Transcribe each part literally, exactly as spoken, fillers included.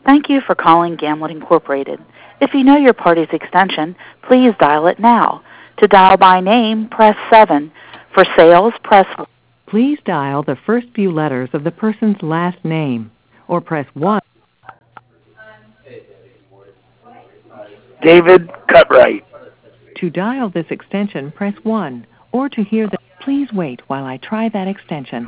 Thank you for calling Gamlet Incorporated. If you know your party's extension, please dial it now. To dial by name, press seven. For sales, press one. Please dial the first few letters of the person's last name, or press one. David Cutright. To dial this extension, press one. Or to hear the... Please wait while I try that extension.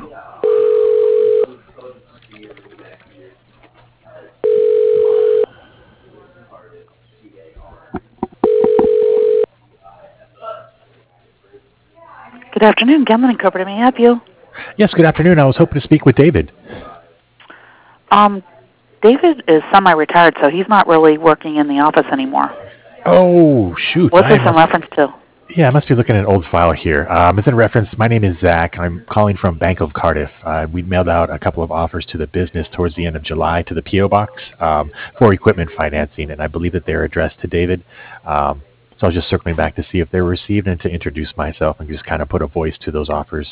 Good afternoon, Gamlet Incorporated. May I help you? Yes, good afternoon. I was hoping to speak with David. Um, David is semi-retired, so he's not really working in the office anymore. Oh, shoot. What's this I in must, reference to? yeah, I must be looking at an old file here. Um, it's in reference, my name is Zach. I'm calling from Bank of Cardiff. Uh, we mailed out a couple of offers to the business towards the end of July to the P O Box um, for equipment financing, and I believe that they're addressed to David. Um, so I was just circling back to see if they were received and to introduce myself and just kind of put a voice to those offers.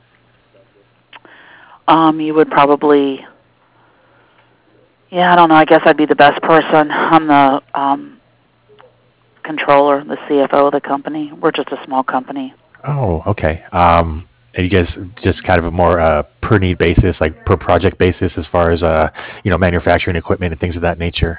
Um, you would probably... Yeah, I don't know. I guess I'd be the best person. I'm the um, controller, the C F O of the company. We're just a small company. Oh, okay. Um, and you guys just kind of a more uh, per need basis, like per project basis, as far as uh, you know, manufacturing equipment and things of that nature.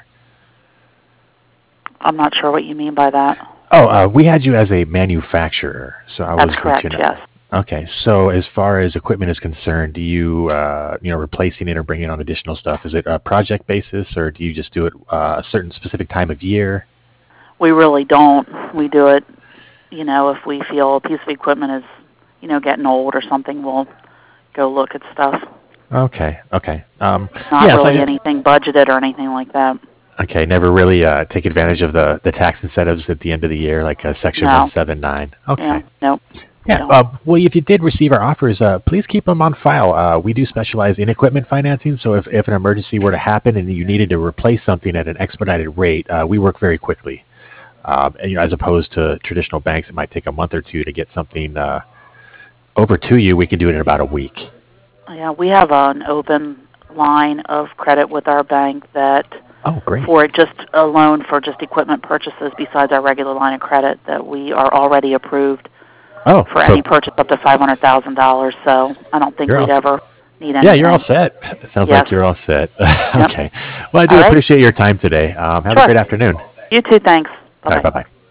I'm not sure what you mean by that. Oh, uh, we had you as a manufacturer, so I That's was correct, reaching yes. out. Okay, so as far as equipment is concerned, do you, uh, you know, replacing it or bringing on additional stuff? Is it a project basis, or do you just do it uh, a certain specific time of year? We really don't. We do it, you know, if we feel a piece of equipment is, you know, getting old or something, we'll go look at stuff. Okay, okay. Um, Not yeah, so I really just- anything budgeted or anything like that. Okay, never really uh, take advantage of the, the tax incentives at the end of the year, like uh, Section No. one seventy-nine. Okay. Yeah, nope. Yeah. No. Uh, well, if you did receive our offers, uh, please keep them on file. Uh, we do specialize in equipment financing, so if, if an emergency were to happen and you needed to replace something at an expedited rate, uh, we work very quickly. Um, and, you know, as opposed to traditional banks, it might take a month or two to get something uh, over to you. We can do it in about a week. Yeah, we have an open line of credit with our bank that Oh, great. for just a loan for just equipment purchases besides our regular line of credit that we are already approved Oh, for so any purchase up to five hundred thousand dollars. So I don't think You're we'd all- ever need anything. yeah, you're all set. It sounds Yes. like you're all set. Yep. Okay. Well, I do All right. appreciate your time today. Um, have Sure. a great afternoon. You too, thanks. All right, Bye-bye. bye-bye.